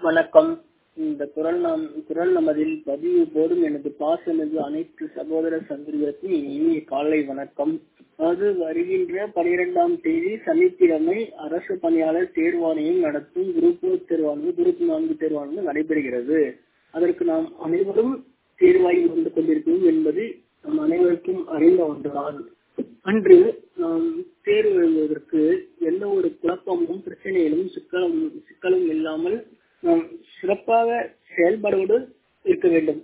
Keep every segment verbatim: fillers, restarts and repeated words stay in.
வணக்கம். இந்த குரல் நாம் குரல் நமதில் பதிவு போடும் எனது பாசமிகு அனைத்து சகோதர சகோதரிகளுக்கும் இனிய காலை வணக்கம். அது வருகின்ற பனிரெண்டாம் தேதி சனிக்கிழமை அரசு பணியாளர் தேர்வாணையம் நடத்தும் குரூப் தேர்வானது குரூப் நான்கு தேர்வானது நடைபெறுகிறது. அதற்கு நாம் அனைவரும் தேர்வாகி வந்து கொண்டிருக்கிறோம் என்பது நம் அனைவருக்கும் அறிந்த ஒன்றுதான். அன்று நாம் தேர்வு எழுதுவதற்கு எந்த ஒரு குழப்பமும் பிரச்சனைகளும் சிக்கலும் சிக்கலும் இல்லாமல் நாம் சிறப்பாக செயல்பாடோடு இருக்க வேண்டும்.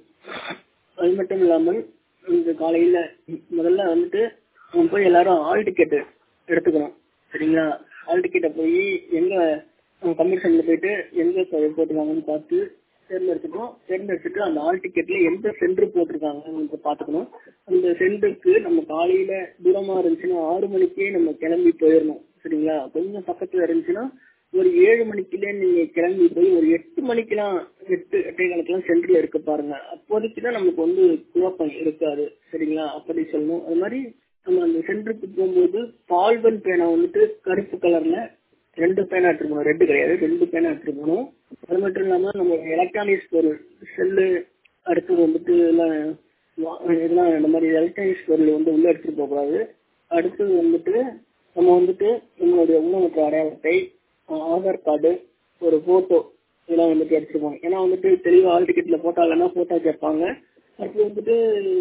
அது மட்டும் இல்லாமல் இந்த காலையில முதல்ல வந்துட்டு நம்ம போய் எல்லாரும் ஆல் டிக்கெட் எடுத்துக்கணும். சரிங்களா? ஆல் டிக்கெட்டை போய் எங்க கமிஷன்ல போயிட்டு எங்க போட்டிருக்காங்கன்னு பார்த்து தேர்ந்தெடுத்துட்டோம். தேர்ந்தெடுத்துட்டு அந்த ஆல் டிக்கெட்ல எந்த சென்டர் போட்டிருக்காங்க பாத்துக்கணும். அந்த சென்டருக்கு நம்ம காலையில தூரமா இருந்துச்சுன்னா ஆறு மணிக்கே நம்ம கிளம்பி போயிடணும். சரிங்களா? கொஞ்சம் பக்கத்துல இருந்துச்சுன்னா ஒரு ஏழு மணிக்குள்ளே நீங்க கிளம்பி போய் ஒரு எட்டு மணிக்கெல்லாம் எட்டு எட்டை காலத்துலாம் சென்டர்ல இருக்க பாருங்க. அப்போதைக்குதான் நமக்கு வந்து குழப்பம் இருக்காது. சரிங்களா? அப்படி சொல்லணும். அது மாதிரி நம்ம அந்த சென்டருக்கு போகும்போது பால்வன் பேனா வந்துட்டு கருப்பு கலர்ல ரெண்டு பேனா எடுத்துட்டு போகணும். ரெண்டு கிடையாது, ரெண்டு பேனா எடுத்துட்டு போகணும். அது மட்டும் இல்லாம நம்ம எலக்ட்ரானிக்ஸ் பொருள் செல்லு அடுத்து வந்துட்டு எல்லாம் இதெல்லாம் இந்த மாதிரி எலக்ட்ரானிக்ஸ் பொருள் வந்து உள்ள எடுத்துட்டு போக கூடாது. அடுத்தது வந்துட்டு நம்ம வந்துட்டு நம்மளுடைய ஊனமுற்ற அடையாளத்தை, ஆதார் கார்டு, ஒரு போட்டோ இதெல்லாம் வந்துட்டு எடுத்துட்டு போகணும். ஏன்னா வந்துட்டு தெளிவா ஆல் டிக்கெட்ல போட்டோ இல்லைன்னா போட்டோ கேட்பாங்க. அடுத்து வந்துட்டு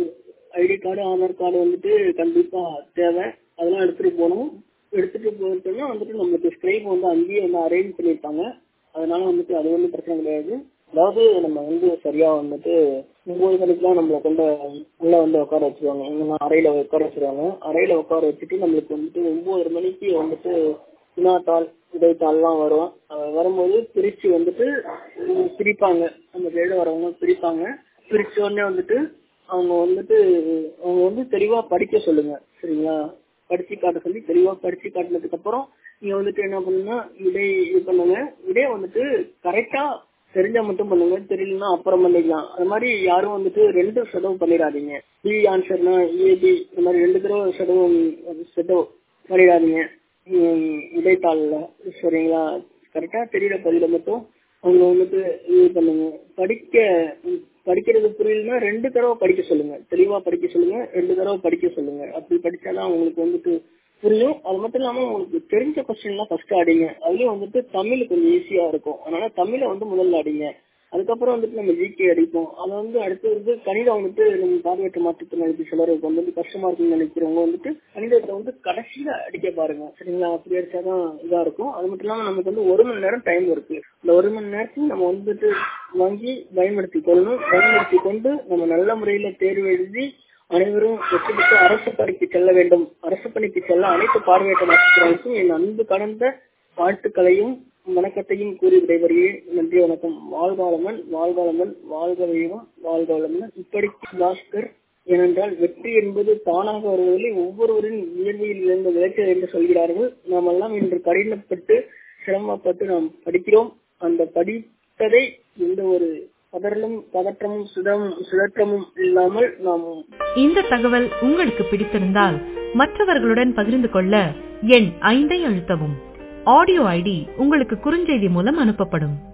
ஐடி கார்டு, ஆதார் கார்டு வந்துட்டு கண்டிப்பா தேவை. அதெல்லாம் எடுத்துட்டு போகணும். எடுத்துட்டு போயிட்டோம்னா வந்துட்டு நம்மளுக்கு ஸ்கிரைப் வந்து அங்கேயே வந்து அரேஞ்ச் பண்ணியிருப்பாங்க. அதனால வந்துட்டு அது ஒன்றும் பிரச்சனை கிடையாது. அதாவது நம்ம வந்து சரியா வந்துட்டு ஒன்பது மணிக்கெல்லாம் நம்மளை கொண்டு உள்ள வந்து உட்கார வச்சிருவாங்க. எங்கெல்லாம் அறையில உட்கார வச்சிருவாங்க. அறையில உட்கார வச்சுட்டு நம்மளுக்கு வந்துட்டு ஒன்பது மணிக்கு வந்துட்டு வினாத்தாள் இடைத்தாள்லாம் வரும். வரும்போது பிரிச்சு வந்துட்டு பிரிப்பாங்க. நம்ம எழுத வரவங்க பிரிப்பாங்க. பிரிச்ச உடனே வந்துட்டு அவங்க வந்துட்டு அவங்க வந்து தெளிவா படிக்க சொல்லுங்க. சரிங்களா? படிச்சு காட்ட சொல்லி தெளிவா படிச்சு காட்டினதுக்கு அப்புறம் நீங்க வந்துட்டு என்ன பண்ணுங்க, விடை இது பண்ணுங்க. விடை வந்துட்டு கரெக்டா தெரிஞ்சா மட்டும் பண்ணுங்க, தெரியலன்னா அப்புறம் பண்ணிக்கலாம். அது மாதிரி யாரும் வந்துட்டு ரெண்டு செலவு பண்ணிடாதீங்க. பி ஆன்சர்னா ஏபி இந்த மாதிரி ரெண்டு தடவை செலவு செலவு பண்ணிடாதீங்க விடைத்தாள்ல. சரிங்களா? கரெக்டா தெரியல பதில மட்டும் அவங்க வந்துட்டு இது பண்ணுங்க. படிக்க படிக்கிறது புரியலன்னா ரெண்டு தடவை படிக்க சொல்லுங்க. தெளிவா படிக்க சொல்லுங்க, ரெண்டு தடவை படிக்க சொல்லுங்க. அப்படி படிச்சாதான் அவங்களுக்கு வந்துட்டு புரியும். அது மட்டும் இல்லாம உங்களுக்கு தெரிஞ்ச கொஸ்டின் எல்லாம் ஃபர்ஸ்ட் அடிங்க. அதுலயும் வந்துட்டு தமிழ் கொஞ்சம் ஈஸியா இருக்கும். அதனால தமிழை வந்து முதல்ல அடிங்க. அதுக்கப்புறம் வந்துட்டு நம்ம ஜிகே அடிப்போம். அது வந்து அடுத்து வந்து கணிதம் வந்துட்டு நம்ம பார்வையற்ற மாற்றத்தினால சிலருக்கு வந்து கஷ்டமா இருக்குன்னு நினைக்கிறவங்க வந்துட்டு கணிதத்தை வந்து கடைசியில அடிக்க பாருங்க. சரிங்களா? அப்படி அடிச்சாதான் இதா இருக்கும். அது மட்டும் இல்லாம நமக்கு வந்து ஒரு மணி நேரம் டைம் இருக்கு. இந்த ஒரு மணி நேரத்துக்கு நம்ம வந்துட்டு வாங்கி பயன்படுத்தி கொள்ளணும். பயன்படுத்தி கொண்டு நம்ம நல்ல முறையில தேர்வு எழுதி அனைவரும் வெற்றி பெற்று அரசு பணிக்கு செல்ல வேண்டும். அரசு பணிக்கு செல்ல அனைத்து பார்வையற்ற மாற்றுத்திறனாளிக்கும் என் அன்பு கடந்த வாழ்த்துக்களையும் வணக்கத்தையும் கூறி விடைபெறுகிறேன். நன்றி, வணக்கம். வாழ்வாளமன் வாழ்வாளமன் வாழ்க வையம் வாழ்க வளமுடன். இப்படிக்கு பாஸ்கர். ஏனென்றால் வெற்றி என்பது தானாக வருவதில்லை, ஒவ்வொருவரின் இயற்கையில் இருந்து விளைச்சல் என்று சொல்கிறார்கள். நாம் எல்லாம் இன்று கடினப்பட்டு சிரமப்பட்டு நாம் படிக்கிறோம். அந்த படித்ததை எந்த ஒரு பதறலும் பதற்றமும் சுதமும் சுழற்றமும் இல்லாமல் நாம். இந்த தகவல் உங்களுக்கு பிடித்திருந்தால் மற்றவர்களுடன் பகிர்ந்து கொள்ள எண் ஐந்தை அழுத்தவும். ஆடியோ ஐடி உங்களுக்கு குறுஞ்செய்தி மூலம் அனுப்பப்படும்.